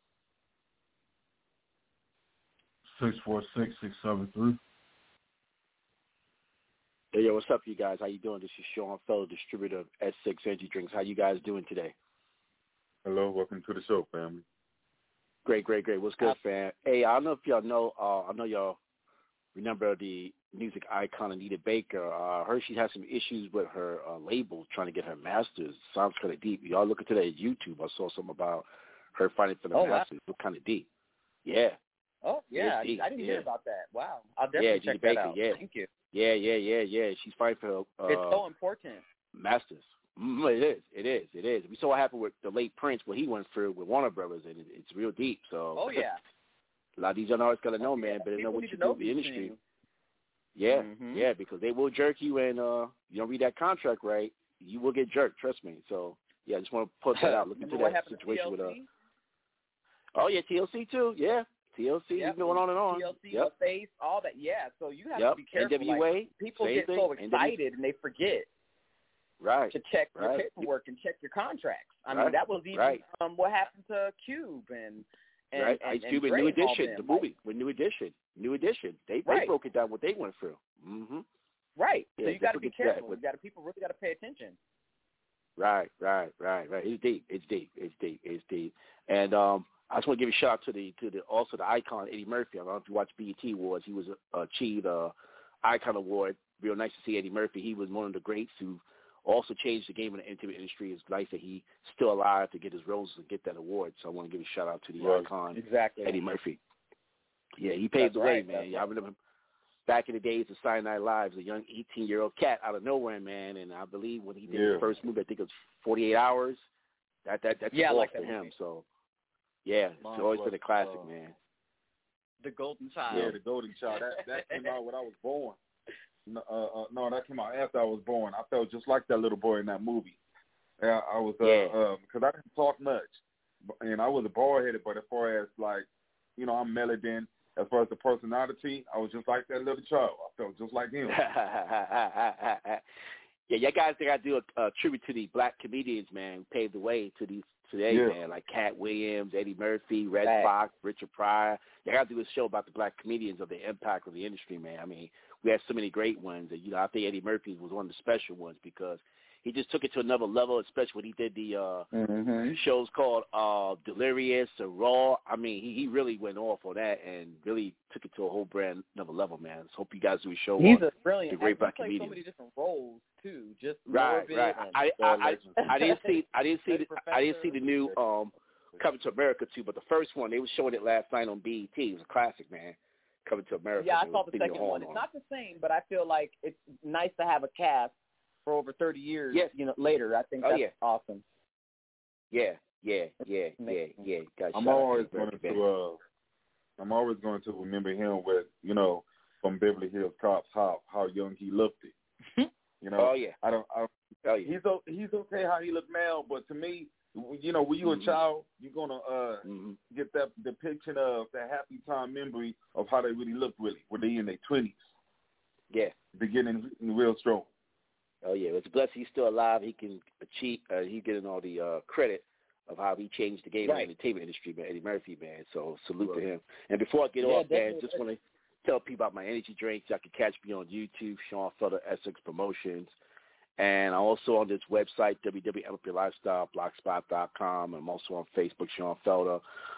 six four six, six seven three. Hey, yo, what's up, you guys? How you doing? This is Sean, fellow distributor of S six Energy Drinks. How you guys doing today? Hello, welcome to the show, family. Great, great, great. What's good, fam? Hey, I don't know if y'all know, uh, I know y'all remember the music icon Anita Baker. Uh, I heard she had some issues with her uh, label trying to get her masters. Sounds kind of deep. Y'all look into that at YouTube. I saw something about her fighting for the oh, masters. Wow. Look kind of deep. Yeah. Oh, yeah. I, deep. I didn't yeah. hear about that. Wow. I'll definitely yeah, check Anita that Baker, out. Yeah. Thank you. Yeah, yeah, yeah, yeah. She's fighting for her. Uh, it's so important. Masters. Mm, it is. It is. It is. We saw what happened with the late Prince, what he went through with Warner Brothers, and it, it's real deep. So. Oh, yeah. A lot of these young artists got to know, oh, man, yeah. better People know what need you to know do in the industry. things. Yeah, mm-hmm. yeah, because they will jerk you, and uh, you don't read that contract right, you will get jerked. Trust me. So yeah, I just want to put that out. Look into that situation with uh. Oh yeah, T L C too. Yeah, T L C. Yep. Going on and on. T L C, yep. Face, all that. Yeah. So you have yep. to be careful. N W A. Like, people get thing. so excited N W A. and they forget. Right. To check right. your paperwork and check your contracts. I right. mean, that was even right. um, what happened to Cube and. And, right, and, Ice Cube and New Edition, the movie, like, with New Edition, New Edition. They right. they broke it down what they went through. Mm-hmm. Right. Yeah, so you got to be forget careful. that. You got to people really got to pay attention. Right, right, right, right. It's deep. It's deep. It's deep. It's deep. And um, I just want to give a shout out to the to the also the icon Eddie Murphy. I don't know if you watch B E T Awards. He was uh, achieved a icon award. Real nice to see Eddie Murphy. He was one of the greats who also changed the game in the entertainment industry. It's nice that he's still alive to get his roses and get that award. So I want to give a shout out to the right. icon exactly. Eddie Murphy. Yeah, he paved That's the way, right. man. That's Yeah, I right. remember him back in the days of Saturday Night Live, a young eighteen-year-old cat out of nowhere, man. And I believe when he did Yeah. his first movie, I think it was forty-eight hours. That that that's Yeah, I off like for that him. movie. So yeah, Mine it's always was, been a classic, uh, man. The Golden Child. Yeah, the Golden Child. That that came out when I was born. No, uh, uh, no, that came out after I was born. I felt just like that little boy in that movie. Yeah, I was uh, Yeah. um, because I didn't talk much, and I was a bald headed. But as far as like, you know, I'm melanated. As far as the personality, I was just like that little child. I felt just like him. Yeah, you guys got to do a, a tribute to the black comedians, man, who paved the way to these today, Yeah. man, like Cat Williams, Eddie Murphy, Red Right. Fox, Richard Pryor. You got to do a show about the black comedians of the impact of the industry, man. I mean, we had so many great ones. And, you know, I think Eddie Murphy was one of the special ones because he just took it to another level, especially when he did the uh, mm-hmm. shows called uh, Delirious or Raw. I mean, he, he really went off on that and really took it to a whole brand another level, man. So hope you guys do a show He's on a brilliant. the great He black plays comedians. so many different roles too. Just Right, morbid right. and I, I, I, I didn't see, I didn't see, Like the, I didn't see the new um, Coming to America too. But the first one, they were showing it last night on B E T. It was a classic, man. Coming to America. Yeah, I They saw were the singing second horn one. It's on. not the same, but I feel like it's nice to have a cast for over thirty years. Yes. You know, later. I think Oh, that's yeah. awesome. Yeah, yeah, yeah, yeah, yeah. Gotta I'm shout out always to going Murphy, to man. uh, I'm always going to remember him with, you know, from Beverly Hills Cops, how how young he looked it. You know, Oh yeah. I don't. I, Oh yeah. he's o- he's okay how he looked now, but to me, you know, when you're Mhm. a child, you're gonna uh, Mm-hmm. get that depiction of that happy time memory of how they really looked, really, when they in their twenties, Yeah. beginning real strong. Oh yeah. It's a blessing he's still alive. He can achieve. Uh, he's getting all the uh, credit of how he changed the game Right. in the entertainment industry, man. Eddie Murphy, man. So salute Right. to him. And before I get Yeah, off, man, definitely. just want to tell people about my energy drinks. Y'all can catch me on YouTube, Sean Felder Essex Promotions. And I'm also on this website, w w w dot elevate lifestyle blogspot dot com. I'm also on Facebook, Sean Felder.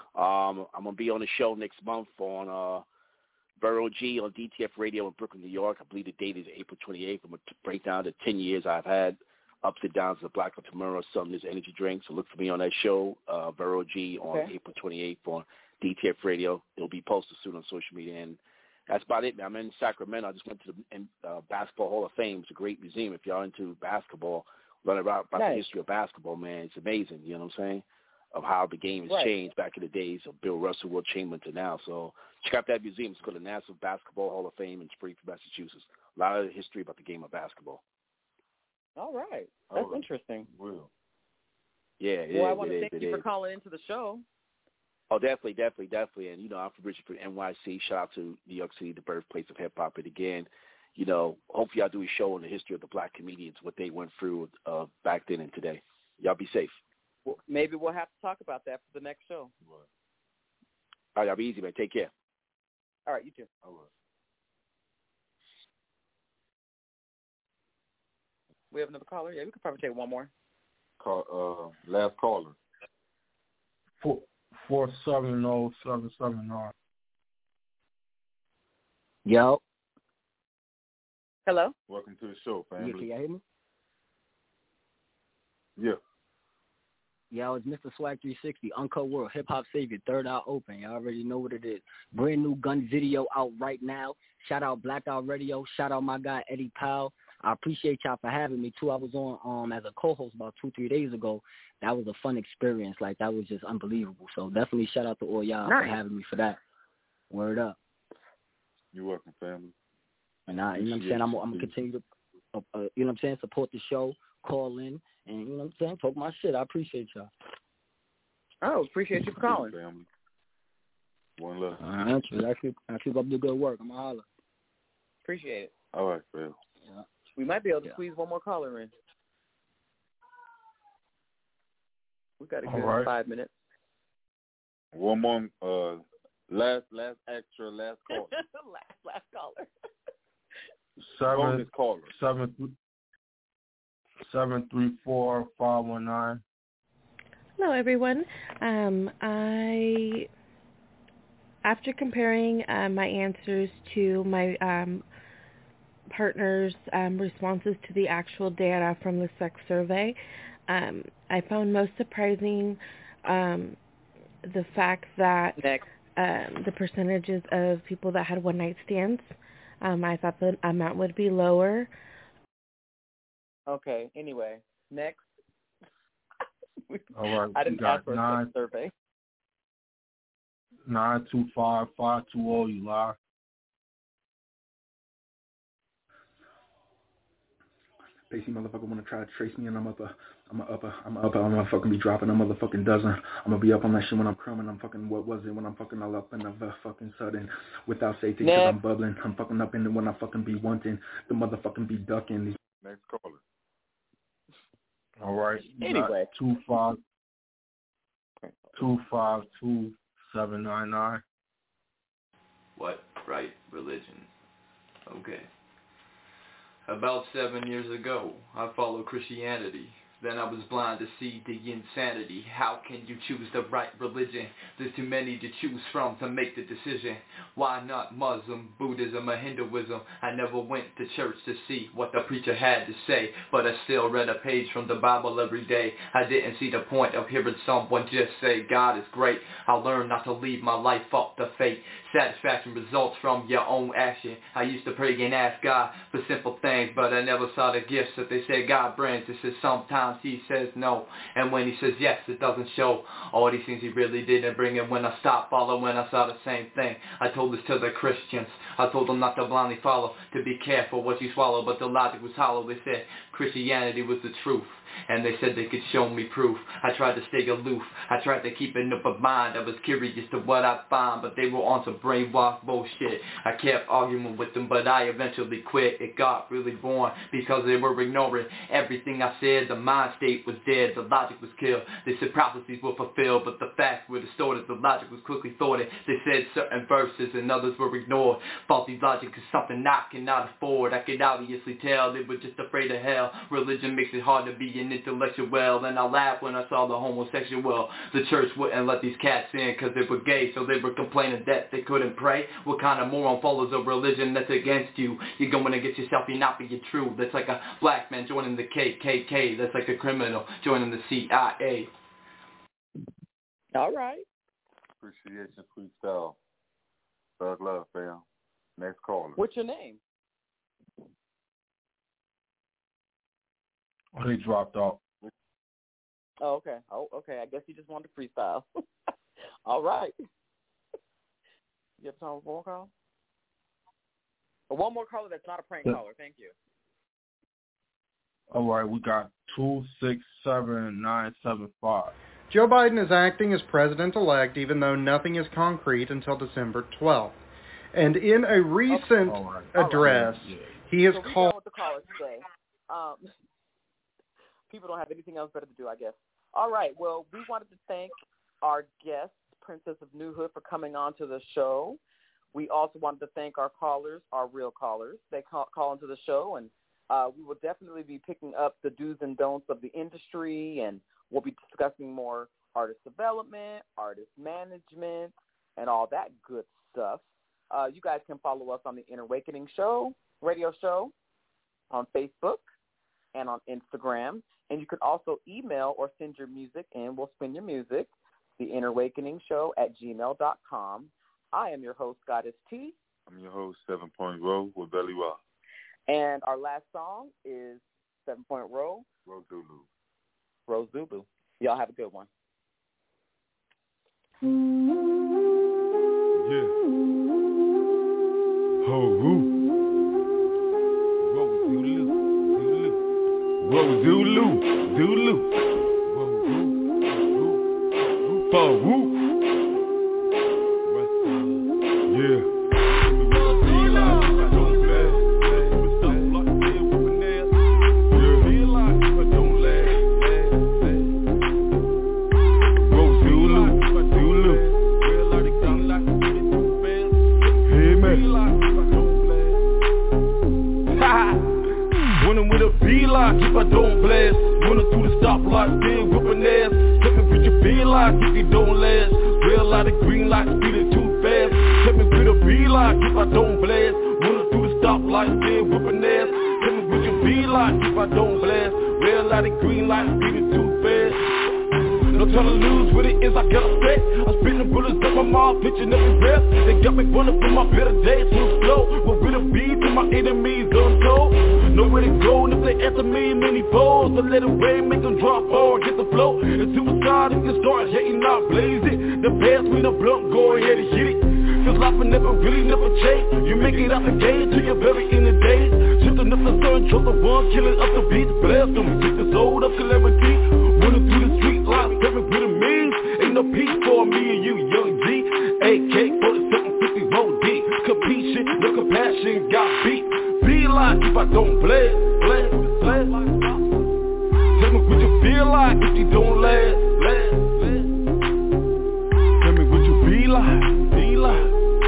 Um, I'm going to be on the show next month on uh, Borough G on D T F Radio in Brooklyn, New York. I believe the date is April twenty-eighth. I'm going to break down the ten years I've had, ups and downs of Black Tomorrow, some of this energy drink. So look for me on that show, uh, Borough G, on Okay. April twenty-eighth on D T F Radio. It'll be posted soon on social media. And that's about it, man. I'm in Sacramento. I just went to the uh, Basketball Hall of Fame. It's a great museum. If y'all into basketball, learn about, about Nice. the history of basketball, man. It's amazing, you know what I'm saying, of how the game has Right. changed back in the days of Bill Russell, Will Chamberlain to now. So check out that museum. It's called the National Basketball Hall of Fame in Springfield, Massachusetts. A lot of history about the game of basketball. All right. That's All right. interesting. Real. Yeah, it well, I is, want it to is, thank it you for is. calling into the show. Oh, definitely, definitely, definitely. And, you know, I'm from Richard from N Y C. Shout out to New York City, the birthplace of hip-hop. And, again, you know, hopefully y'all do a show on the history of the black comedians, what they went through uh, back then and today. Y'all be safe. Well, maybe we'll have to talk about that for the next show. All right, y'all be easy, man. Take care. All right, you too. All right. We have another caller? Yeah, we could probably take one more. Call, uh, last caller. Four four seven zero seven seven nine. Yo. Hello? Welcome to the show, Yeah, family. can y'all hear me? Yeah. Yo, it's Mister Swag three sixty, Uncut World, Hip Hop Savior, Third Eye Open. Y'all already know what it is. Brand new gun video out right now. Shout out Blackout Radio. Shout out my guy Eddie Powell. I appreciate y'all for having me too. I was on um as a co-host about two, three days ago. That was a fun experience. Like, that was just unbelievable. So definitely shout out to all y'all Nice. for having me for that. Word up. You're welcome, family. And I, you know what I'm saying? I'm, I'm gonna continue to, uh, uh, you know what I'm saying, support the show, call in, and you know what I'm saying, talk my shit. I appreciate y'all. Oh, appreciate you for calling. Family. One love. All right, I keep, I keep up the good work. I'm gonna holler. Appreciate it. All right, Phil. Yeah. We might be able to Yeah. squeeze one more caller in. We got a All good right. five minutes. One more, uh, last, last extra, last call. last, last caller. Seven, seven, th- seven, three, four, five, one, nine. Hello, everyone. Um, I, after comparing uh, my answers to my um, partner's um, responses to the actual data from the sex survey, um, I found most surprising um, the fact that um, the percentages of people that had one-night stands. Um, I thought the amount would be lower. Okay. Anyway, next. All right. I didn't got ask for a nine, sex survey. nine two five five two zero. You lie. Basically, motherfucker wanna try to trace me, and I'm up a, I'm a up a, I'm a up a, I'm gonna fucking be dropping a motherfucking dozen. I'm gonna be up on that shit when I'm crumbing. I'm fucking, what was it when I'm fucking all up in the fucking sudden without safety because I'm bubbling. I'm fucking up in it when I fucking be wanting. The motherfucking be ducking. These Next caller. All right. Anyway. Two five, two five two seven nine nine. What right religion? Okay. About seven years ago, I followed Christianity. Then I was blind to see the insanity. How can you choose the right religion? There's too many to choose from to make the decision. Why not Muslim, Buddhism, or Hinduism? I never went to church to see what the preacher had to say, but I still read a page from the Bible every day. I didn't see the point of hearing someone just say God is great. I learned not to leave my life up to fate. Satisfaction results from your own action. I used to pray and ask God for simple things, but I never saw the gifts that they say God brings. It says sometimes he says no, and when he says yes, it doesn't show all these things he really didn't bring. And when I stopped following, I saw the same thing. I told this to the Christians. I told them not to blindly follow, to be careful what you swallow, but the logic was hollow. They said Christianity was the truth, and they said they could show me proof. I tried to stay aloof. I tried to keep an open mind. I was curious to what I find, but they were on some brainwash bullshit. I kept arguing with them, but I eventually quit. It got really boring because they were ignoring everything I said. The mind state was dead. The logic was killed. They said prophecies were fulfilled, but the facts were distorted. The logic was quickly thwarted. They said certain verses and others were ignored. Faulty logic is something I cannot afford. I could obviously tell they were just afraid of hell. Religion makes it hard to be an intellectual, and I laughed when I saw the homosexual. The church wouldn't let these cats in because they were gay, so they were complaining that they couldn't pray. What kind of moron follows a religion that's against you? You're going to get yourself, you're not being true. That's like a black man joining the K K K. That's like a criminal joining the C I A. All right. Appreciation freestyle. Thug love, fam. Next caller. What's your name? Oh, he dropped off. Oh, okay. Oh, okay. I guess you just wanted to freestyle. All right. You have time for one call? Or one more caller that's not a prank yeah. caller. Thank you. All right, we got two six seven nine seven five. Joe Biden is acting as president-elect even though nothing is concrete until December twelfth. And in a recent okay. right. address, right. he has so we called... with the callers today. Um, people don't have anything else better to do, I guess. All right, well, we wanted to thank our guest, Princess of New Hood, for coming on to the show. We also wanted to thank our callers, our real callers. They call, call into the show, and uh, we will definitely be picking up the do's and don'ts of the industry, and we'll be discussing more artist development, artist management, and all that good stuff. Uh, you guys can follow us on the Inner Awakening Show, radio show, on Facebook and on Instagram. And you can also email or send your music, and we'll spin your music, the Inner Awakening Show at gmail dot com. I am your host, Goddess T. I'm your host, Seven Point Row with Belly Rock. And our last song is Seven Point Row. Rose Zulu. Rose Zulu. Y'all have a good one. Yeah. Oh, woo. Rose Zulu. Zulu. Rose Zulu. Zulu. For woo. Yeah. Running with a beeline if I don't blast. Running through the stoplight, still whipping ass. Tell me with your beeline if you don't last. Red light and green light, speeding too fast. Tell me with a beeline if I don't blast. Running through the stoplight, still whipping ass. Tell me with your beeline if I don't blast. Red light and green light, speeding too fast. No time to lose what it is, I got a set. I'm spitting bullets up my mouth, pitching every breath. They got me running from my better days, too slow. But with a beat to my enemies untold. Nowhere to go, and if they answer me, many foes. So let it rain, make them drop or get the flow. It's suicide if you start hating, not blaze it. The past me the blunt, go ahead and hit it. Cause life will never really never change. You make it out the gate till you're very in the days. Shifting up the sun, trust the one, killing up the beats. Blast them, keep the soul of calamity. Running through the street life, living with a means. Ain't no peace for me and you, young G. A K forty-seven fifty roll deep. Compete shit, no compassion, got beat. Be like if I don't play, play, play. Tell me what you feel like if you don't last, last, last. Tell me what you be like, be like.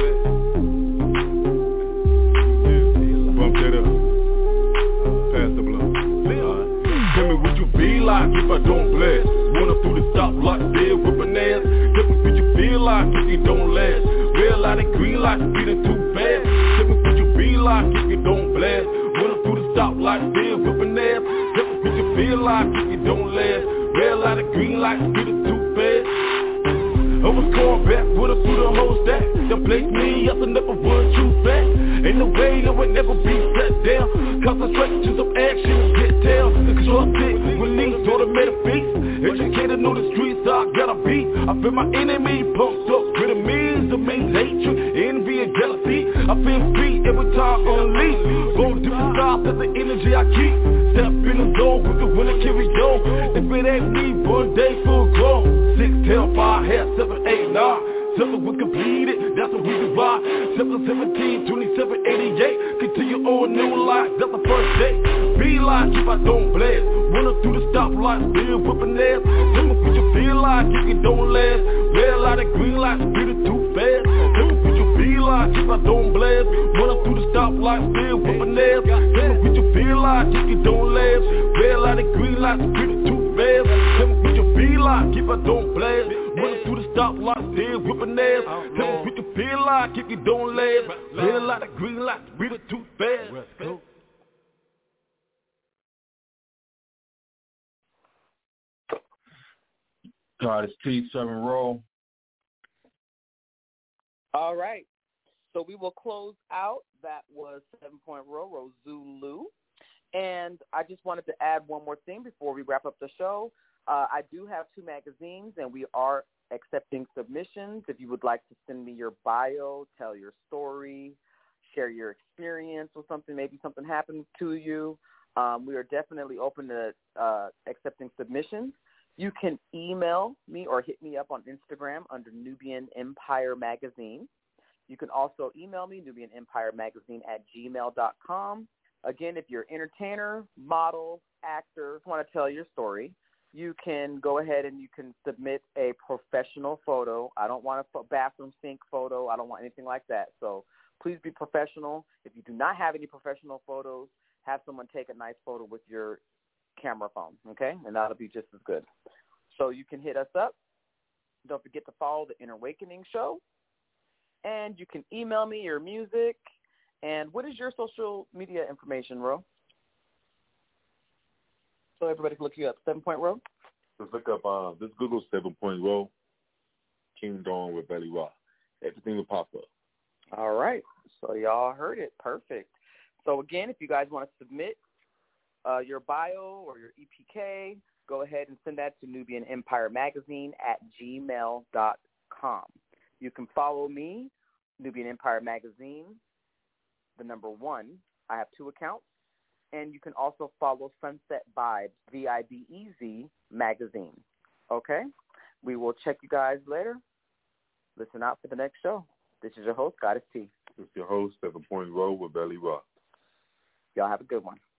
Bump that up, pass the blow. Tell me what you be like if I don't blast. Running through the stoplight, still whipping ass. Tell me what you feel like if you don't last. Red light and green light, speeding too fast. Tell me what you be like if you don't blast. Running through the stoplight, still whipping ass. Tell me what you feel like if you don't last. Red light and green light, speeding too fast. I was going back with her through the whole stack. They placed me as a never would true fact. Ain't no way that would never be set down. Concentrate to some action, get down. Control it, release, automatic beats. Educated, know the streets, I gotta be. I feel my enemy pumped up with a means of main hatred, envy and jealousy. I feel free every time on lead. Going different styles, that's the energy I keep. Step in the zone with the winner carry on. If it ain't me, one day full grown. Six, ten, five, half, seven, eight, nine. Seven was completed, that's the reason why. Seven, seventeen, twenty-seven, eighty-eight. Continue on new life, that's the first day. Be like if I don't blast. Running through the stoplight, still whipping ass. Tell me what you feel like if you don't last. Red light and green light, speeding too fast. Tell me what you feel like if I don't blast. Running through the stoplight, still whipping ass. Tell me what you feel like if you don't last. Red light and green light, speeding too fast. Tell me what you feel like if I don't blast. Running through the stoplight, still whipping ass. Tell me what you feel like if you don't last. Red light and green light, speeding too fast. God, it's T seven roll. All right. So we will close out. That was Seven Point Row, Zulu. And I just wanted to add one more thing before we wrap up the show. Uh, I do have two magazines, and we are accepting submissions. If you would like to send me your bio, tell your story, share your experience with something, maybe something happened to you, um, we are definitely open to uh, accepting submissions. You can email me or hit me up on Instagram under Nubian Empire Magazine. You can also email me, Nubian Empire Magazine at gmail dot com. Again, if you're an entertainer, model, actor, want to tell your story, you can go ahead and you can submit a professional photo. I don't want a bathroom sink photo. I don't want anything like that. So please be professional. If you do not have any professional photos, have someone take a nice photo with your camera phone, okay? And that'll be just as good. So you can hit us up. Don't forget to follow the Inner Awakening Show. And you can email me your music. And what is your social media information, Ro? So everybody can look you up. Seven Point Row? Just look up, uh, just Google Seven Point Row, King Dawn with Belly Rock. Everything will pop up. All right. So y'all heard it. Perfect. So again, if you guys want to submit uh, your bio or your E P K, go ahead and send that to Nubian Empire Magazine at gmail dot com. You can follow me, Nubian Empire Magazine, the number one. I have two accounts. And you can also follow Sunset Vibes, V I B E Z Magazine. Okay? We will check you guys later. Listen out for the next show. This is your host, Goddess T. This is your host, Seven Point Row with Belly Rock. Y'all have a good one.